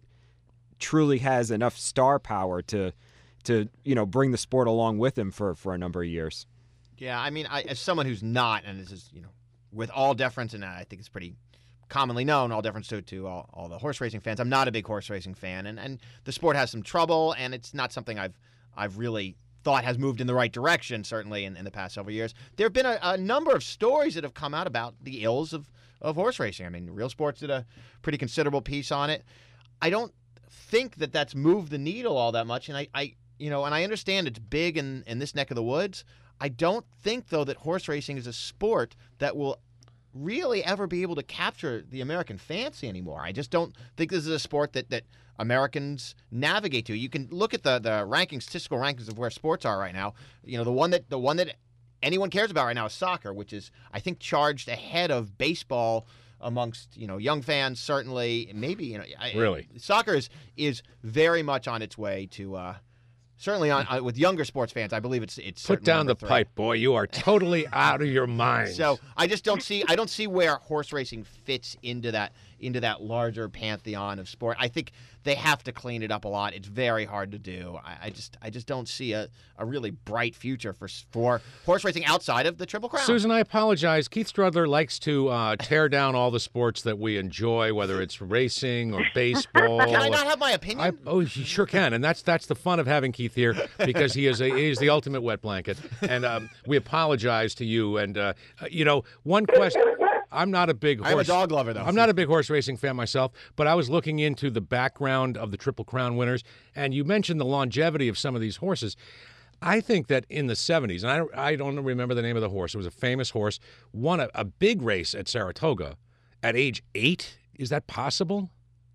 truly has enough star power to, to you know, bring the sport along with him for, for a number of years. Yeah, I mean, I, as someone who's not, and this is, you know, with all deference, and I think it's pretty commonly known, all deference to, to all, all the horse racing fans, I'm not a big horse racing fan, and, and the sport has some trouble, and it's not something I've I've really thought has moved in the right direction, certainly in, in the past several years. There have been a, a number of stories that have come out about the ills of of horse racing. I mean, Real Sports did a pretty considerable piece on it. I don't think that that's moved the needle all that much, and I, I you know, and I understand it's big in, in this neck of the woods. I don't think, though, that horse racing is a sport that will really ever be able to capture the American fancy anymore. I just don't think this is a sport that, that Americans navigate to. You can look at the the rankings, statistical rankings of where sports are right now. You know, the one that the one that anyone cares about right now is soccer, which is, I think, charged ahead of baseball amongst, you know, young fans, certainly. Maybe, you know, Really? I, soccer is is very much on its way to, uh, certainly on, uh, with younger sports fans, I believe it's it's Put certainly down number the three. pipe, boy. You are totally out of your mind. So I just don't see I don't see where horse racing fits into that into that larger pantheon of sport. I think they have to clean it up a lot. It's very hard to do. I, I just I just don't see a, a really bright future for for horse racing outside of the Triple Crown. Susan, I apologize. Keith Strudler likes to uh, tear down all the sports that we enjoy, whether it's racing or baseball. Can I not have my opinion? I, oh, you sure can, and that's that's the fun of having Keith here because he is a he is the ultimate wet blanket, and um, we apologize to you. And uh, you know, one question. I'm not a big horse. I'm a dog lover, though. I'm not a big horse racing fan myself, but I was looking into the background of the Triple Crown winners, and you mentioned the longevity of some of these horses. I think that in the seventies, and I, I don't remember the name of the horse. It was a famous horse, won a, a big race at Saratoga at age eight. Is that possible?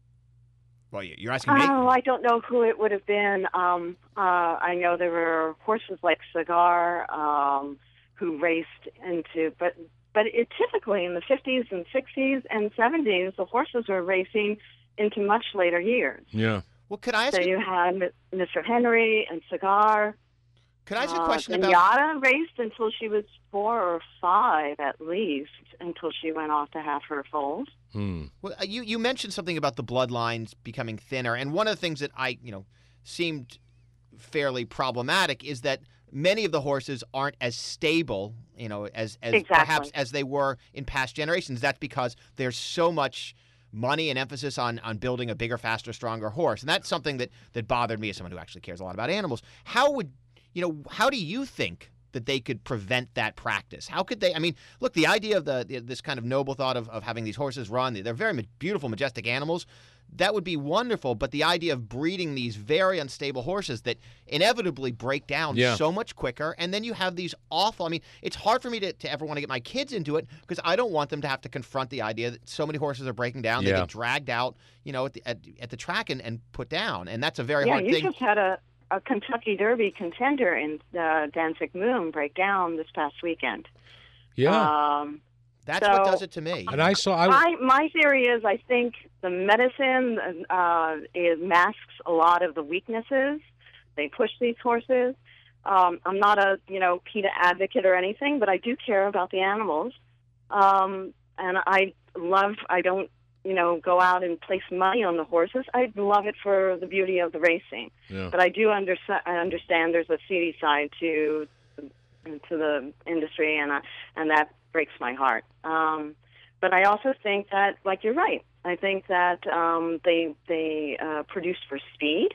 Well, you're asking me? Oh, I don't know who it would have been. Um, uh, I know there were horses like Cigar um, who raced into, but but it typically in the fifties and sixties and seventies, the horses were racing into much later years. Yeah. Well, could I ask So you? you had Mister Henry and Cigar. Could I ask you a Uh, question about? Zenyatta raced until she was four or five, at least, until she went off to have her foals. Hmm. Well, uh, you you mentioned something about the bloodlines becoming thinner, and one of the things that I you know seemed fairly problematic is that many of the horses aren't as stable, you know, as as Exactly. perhaps as they were in past generations. That's because there's so much money and emphasis on on building a bigger, faster, stronger horse, and that's something that that bothered me as someone who actually cares a lot about animals. How would you know? How do you think that they could prevent that practice? How could they? I mean, look, the idea of the, the this kind of noble thought of, of having these horses run, they're very ma- beautiful, majestic animals. That would be wonderful, but the idea of breeding these very unstable horses that inevitably break down Yeah. so much quicker, and then you have these awful, I mean, it's hard for me to, to ever want to get my kids into it because I don't want them to have to confront the idea that so many horses are breaking down, they Yeah. get dragged out, you know, at the, at, at the track and, and put down, and that's a very Yeah, hard you thing. just had a, a Kentucky Derby contender in uh, Danzig Moon break down this past weekend. Yeah. Um, That's so what does it to me. and I saw. I, my my theory is I think the medicine uh, it masks a lot of the weaknesses. They push these horses. Um, I'm not a you know PETA advocate or anything, but I do care about the animals, um, and I love. I don't you know, go out and place money on the horses. I love it for the beauty of the racing. Yeah. But I do understand. I understand there's a seedy side to to the industry, and uh, and that breaks my heart. Um, but I also think that, like, you're right. I think that um, they they uh, produced for speed,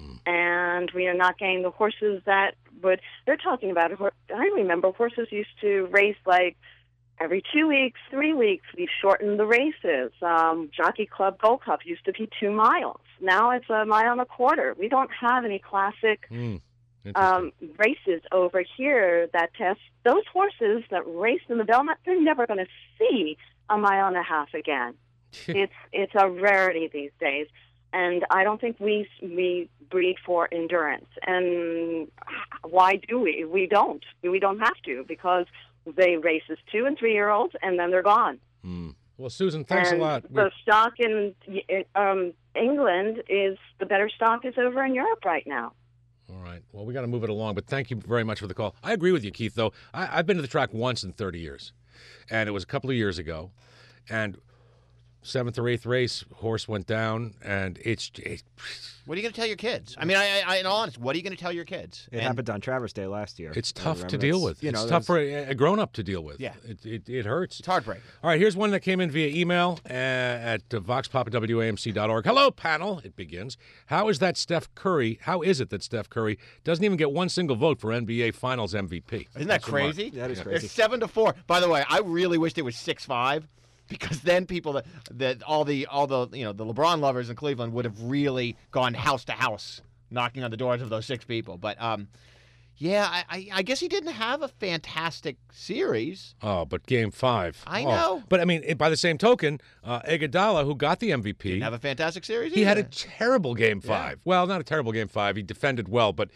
and we are not getting the horses that would. They're talking about. I remember horses used to race like every two weeks, three weeks. We've shortened the races. Um, Jockey Club Gold Cup used to be two miles. Now it's a mile and a quarter. We don't have any classic Mm, um, races over here that test those horses that raced in the Belmont. They're never going to see a mile and a half again. it's it's a rarity these days, and I don't think we we breed for endurance. And why do we? We don't. We don't have to, because they race as two and three year olds, and then they're gone. mm. Well, Susan, thanks and a lot. The We're- stock in um, England is the better stock is over in Europe right now. All right. Well, we got to move it along, but thank you very much for the call. I agree with you, Keith, though. I, I've been to the track once in thirty years, and it was a couple of years ago, and seventh or eighth race, horse went down, and it's... It, What are you going to tell your kids? I mean, I, I, in all honesty, what are you going to tell your kids? It And- happened on Traverse Day last year. it's I tough to remember. deal It's, with. You it's know, tough there's- for a, a grown-up to deal with. Yeah. It, it, it hurts. It's heartbreaking. All right, here's one that came in via email uh, at uh, vox pop at W A M C dot org. Hello, panel. It begins. How is that Steph Curry, how is it that Steph Curry doesn't even get one single vote for N B A Finals M V P? Isn't that That's remark- crazy? That is Yeah. crazy. It's seven to four. By the way, I really wished it was six five, because then people that, that all the all the you know the LeBron lovers in Cleveland would have really gone house to house knocking on the doors of those six people. But um, yeah, I, I, I guess he didn't have a fantastic series. Oh, but game five. I Oh. know. But, I mean, it- by the same token, uh, Iguodala, who got the M V P, Didn't have a fantastic series. he had a either. terrible game five. Well, not a terrible game five. He defended well, but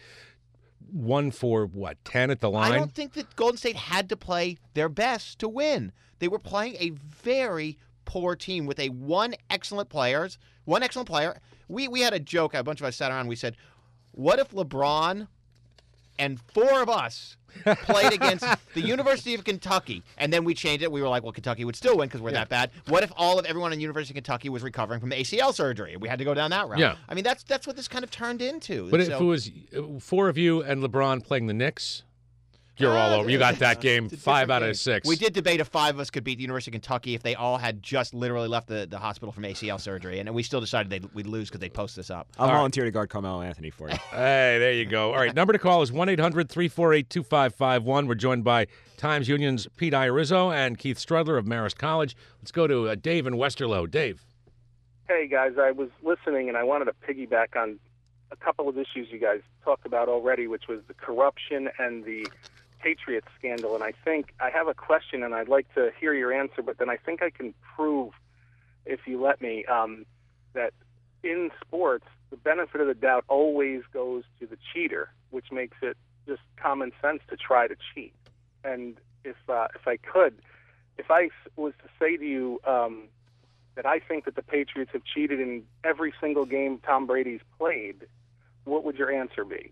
one for, what, ten at the line? I don't think that Golden State had to play their best to win. They were playing a very poor team with a one excellent players, one excellent player. We we had a joke. A bunch of us sat around. And we said, "What if LeBron and four of us played against the University of Kentucky?" And then we changed it. We were like, "Well, Kentucky would still win because we're that bad." What if all of everyone in the University of Kentucky was recovering from A C L surgery? We had to go down that route. Yeah. I mean, that's that's what this kind of turned into. But So- if it was uh, four of you and LeBron playing the Knicks, you're all Uh, over. You got that game It's a five different out game. of six. We did debate if five of us could beat the University of Kentucky if they all had just literally left the, the hospital from A C L surgery, and we still decided they'd, we'd lose because they post this up. I'll All right. volunteer to guard Carmelo Anthony for you. Hey, there you go. All right, number to call is one eight hundred three four eight two five five one. We're joined by Times Union's Pete Iorizzo and Keith Strudler of Marist College. Let's go to uh, Dave in Westerlo. Dave. Hey, guys, I was listening, and I wanted to piggyback on a couple of issues you guys talked about already, which was the corruption and the Patriots scandal. And I think I have a question, and I'd like to hear your answer, but then I think I can prove, if you let me, um, that in sports, the benefit of the doubt always goes to the cheater, which makes it just common sense to try to cheat. And if uh, if I could, if I was to say to you um, that I think that the Patriots have cheated in every single game Tom Brady's played, what would your answer be?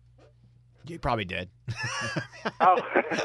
You probably did. Oh.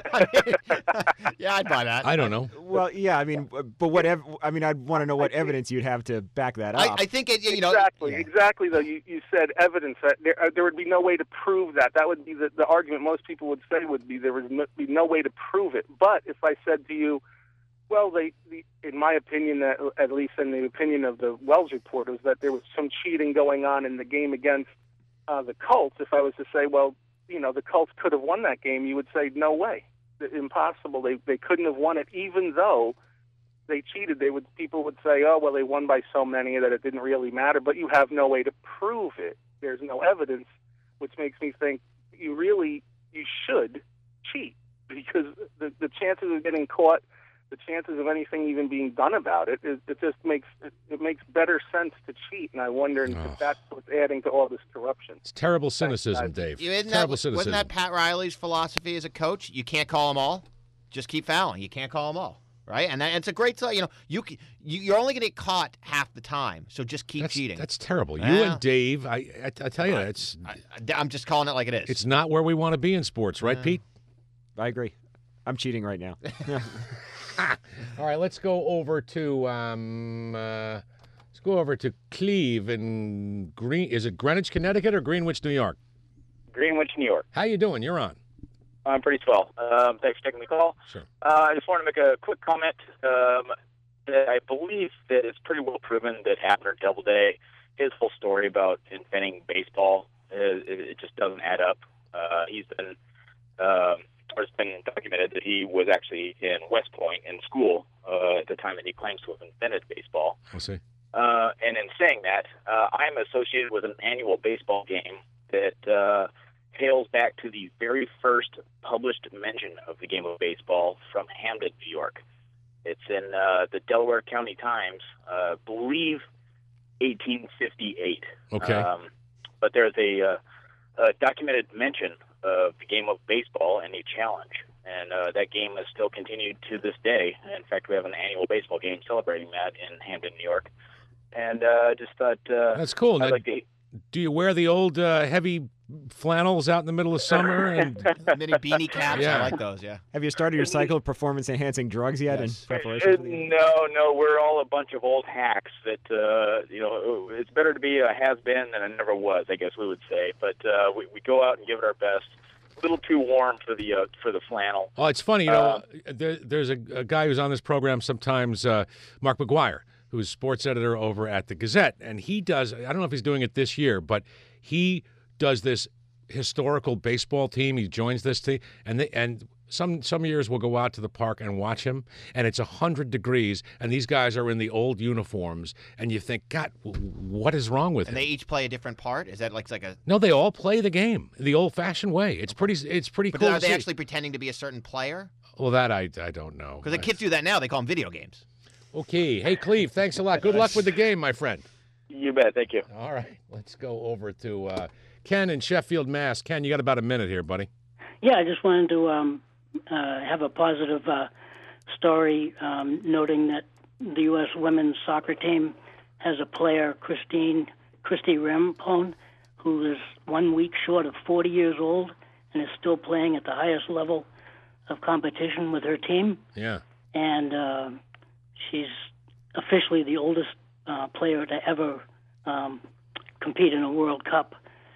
Yeah, I'd buy that. I don't know. Well, yeah, I mean, but what? Ev- I mean, I'd want to know what evidence you'd have to back that I, up. I think it. You know, exactly, yeah. exactly. Though you, you said evidence that there uh, there would be no way to prove that. That would be the, the argument most people would say would be there would no, be no way to prove it. But if I said to you, well, they, the, in my opinion, that, at least in the opinion of the Wells reporters, that there was some cheating going on in the game against uh, the Colts. If I was to say, well, you know, the Colts could have won that game, you would say, no way, impossible. They they couldn't have won it, even though they cheated. They would people would say, oh, well, they won by so many that it didn't really matter. But you have no way to prove it. There's no evidence, which makes me think you really you should cheat, because the the chances of getting caught, the chances of anything even being done about it, it, it just makes it, it makes better sense to cheat. And I wonder Oh. if that's what's adding to all this corruption. It's terrible cynicism, guys. Dave. You- isn't terrible that, cynicism. wasn't that Pat Riley's philosophy as a coach? You can't call them all. Just keep fouling. You can't call them all, right? And, that, and it's a great, you know, you, c- you you're only going to get caught half the time, so just keep that's, cheating. That's terrible. You Yeah. and Dave, I, I, I tell you, it's I, I'm just calling it like it is. it's not where we want to be in sports, right, Pete? I agree. I'm cheating right now. All right, let's go over to um, uh, let's go over to Cleve in Green. Is it Greenwich, Connecticut, or Greenwich, New York? Greenwich, New York. How you doing? You're on. I'm pretty swell. Um, thanks for taking the call. Sure. Uh, I just want to make a quick comment. Um, that I believe that it's pretty well proven that Abner Doubleday, his whole story about inventing baseball, is, it just doesn't add up. Uh, he's been, um, or it's been documented that he was actually in West Point in school uh, at the time that he claims to have invented baseball. We'll see. Uh, and in saying that, uh, I'm associated with an annual baseball game that uh, hails back to the very first published mention of the game of baseball from Hamden, New York. It's in uh, the Delaware County Times, uh, believe eighteen fifty-eight. Okay. Um, but there's a, uh, a documented mention of the game of baseball and a challenge. And uh, that game is still continued to this day. In fact, we have an annual baseball game celebrating that in Hamden, New York. And uh, just thought uh, That's cool. I'd Now, like to, do you wear the old uh, heavy flannels out in the middle of summer? And Mini beanie caps. Yeah. I like those. Yeah. Have you started your cycle of performance-enhancing drugs yet Yes. in preparation? Uh, for the- no, no, we're all a bunch of old hacks that, uh, you know, it's better to be a has-been than a never was, I guess we would say. But uh, we, we go out and give it our best. A little too warm for the uh, for the flannel. oh, it's funny. You know, Uh, there, there's a, a guy who's on this program sometimes, uh, Mark McGuire, who's sports editor over at the Gazette, and he does. I don't know if he's doing it this year, but he does this historical baseball team. He joins this team, and they, and some some years we'll go out to the park and watch him, and it's a hundred degrees, and these guys are in the old uniforms, and you think, God, w- what is wrong with And him? they each play a different part. Is that like like a? No, they all play the game the old-fashioned way. It's pretty. It's pretty But cool. are to they see. actually pretending to be a certain player? Well, that I I don't know. Because the kids do that now. They call them video games. Okay. Hey, Cleve, thanks a lot. Good luck with the game, my friend. You bet. Thank you. All right. Let's go over to uh, Ken in Sheffield, Mass. Ken, you got about a minute here, buddy. Yeah, I just wanted to um, uh, have a positive uh, story um, noting that the U S women's soccer team has a player, Christine Christy Rampone, who is one week short of forty years old and is still playing at the highest level of competition with her team. Yeah. And uh, she's officially the oldest uh, player to ever um, compete in a World Cup.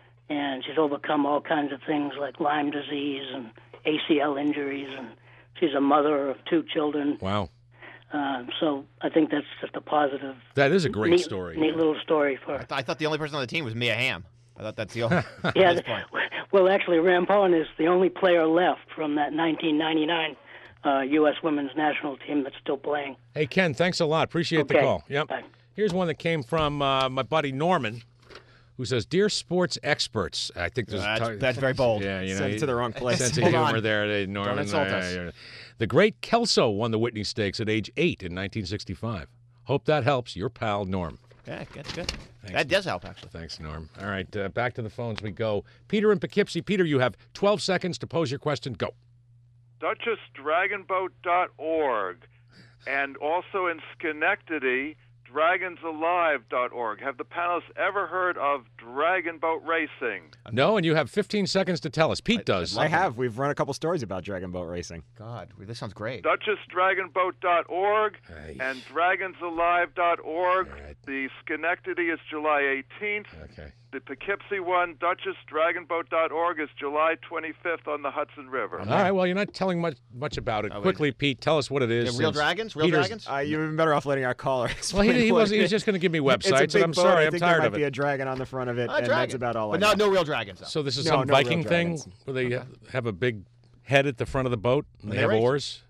And she's overcome all kinds of things like Lyme disease and A C L injuries, and she's a mother of two children. Wow. Uh, so I think that's just a positive. That is a great neat, story. Neat little story for. I, th- I thought the only person on the team was Mia Hamm. I thought that's the only. yeah. at this point. Well, actually, Rampone is the only player left from that nineteen ninety-nine uh, U S women's national team that's still playing. Hey, Ken, thanks a lot. Appreciate the Okay. call. Yep. Bye. Here's one that came from uh, my buddy Norman, who says, "Dear sports experts," I think there's That's- that's very bold. Yeah, you know, Sent it to the wrong place. Sense of Hold humor on. there, eh, Norman. Don't insult Uh, us. yeah. The great Kelso won the Whitney Stakes at age eight in nineteen sixty-five. Hope that helps. Your pal Norm. Yeah, good, good. Thanks. That does help, actually. Thanks, Norm. All right, uh, back to the phones we go. Peter in Poughkeepsie. Peter, you have twelve seconds to pose your question. Go. Duchess Dragon Boat dot org, and also in Schenectady, Dragons Alive dot org. Have the panelists ever heard of Dragon Boat Racing? No, and you have fifteen seconds to tell us. Pete does. I have. We've run a couple stories about dragon boat racing. God, this sounds great. Duchess Dragon Boat dot org and Dragons Alive dot org. The Schenectady is July eighteenth. Okay. The Poughkeepsie one, Duchess Dragon Boat dot org, is July twenty-fifth on the Hudson River. All right, well, you're not telling much much about it. Quickly, Pete, tell us what it is. Yeah, real since dragons? Real Peter's- dragons? Uh, you've been better off letting our caller Well, explain he, he, what was, it he was is. just going to give me It's a websites, big and I'm boat. sorry, I I'm think tired there might of be it. a dragon on the front of it, A and dragon. that's about all But I not know. no real dragons, though. So this is No, some no real Viking thing dragons. where they have a big head at the front of the boat and they, They have race? oars?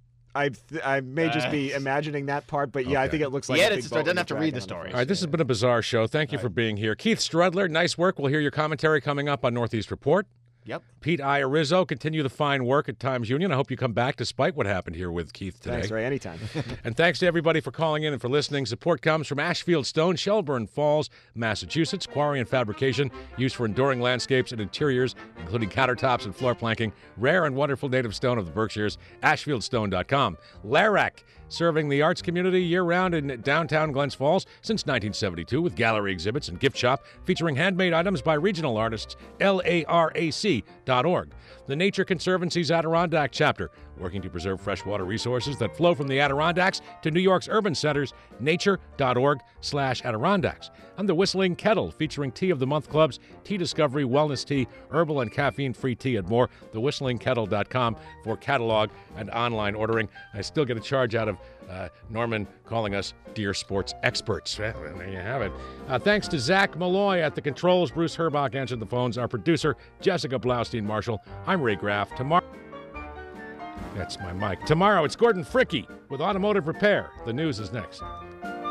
I th- I may just be Uh, imagining that part, but yeah, I Okay. think it looks like Yeah, a it's big the story. boat Doesn't with have to a read dragon the on story. front. All right, this has been a bizarre show. Thank you for being here. Keith Strudler, nice work. We'll hear your commentary coming up on Northeast Report. Yep. Pete Iorizzo, continue the fine work at Times Union. I hope you come back despite what happened here with Keith today. Thanks, Ray. Anytime. And thanks to everybody for calling in and for listening. Support comes from Ashfield Stone, Shelburne Falls, Massachusetts. Quarry and fabrication used for enduring landscapes and interiors, including countertops and floor planking. Rare and wonderful native stone of the Berkshires. Ashfield Stone dot com. Larac serving the arts community year-round in downtown Glens Falls since nineteen seventy-two with gallery exhibits and gift shop featuring handmade items by regional artists, L A R A C dot org. The Nature Conservancy's Adirondack chapter, working to preserve freshwater resources that flow from the Adirondacks to New York's urban centers, nature.org slash Adirondacks. And the Whistling Kettle, featuring Tea of the Month clubs, tea discovery, wellness tea, herbal and caffeine-free tea, and more. the whistling kettle dot com for catalog and online ordering. I still get a charge out of uh, Norman calling us Deer Sports experts. Well, there you have it. Uh, thanks to Zach Malloy at the controls. Bruce Herbach answered the phones. Our producer, Jessica Blaustein-Marshall. I'm Ray Graff. Tomorrow... That's my mic. Tomorrow, it's Gordon Fricke with Automotive Repair. The news is next.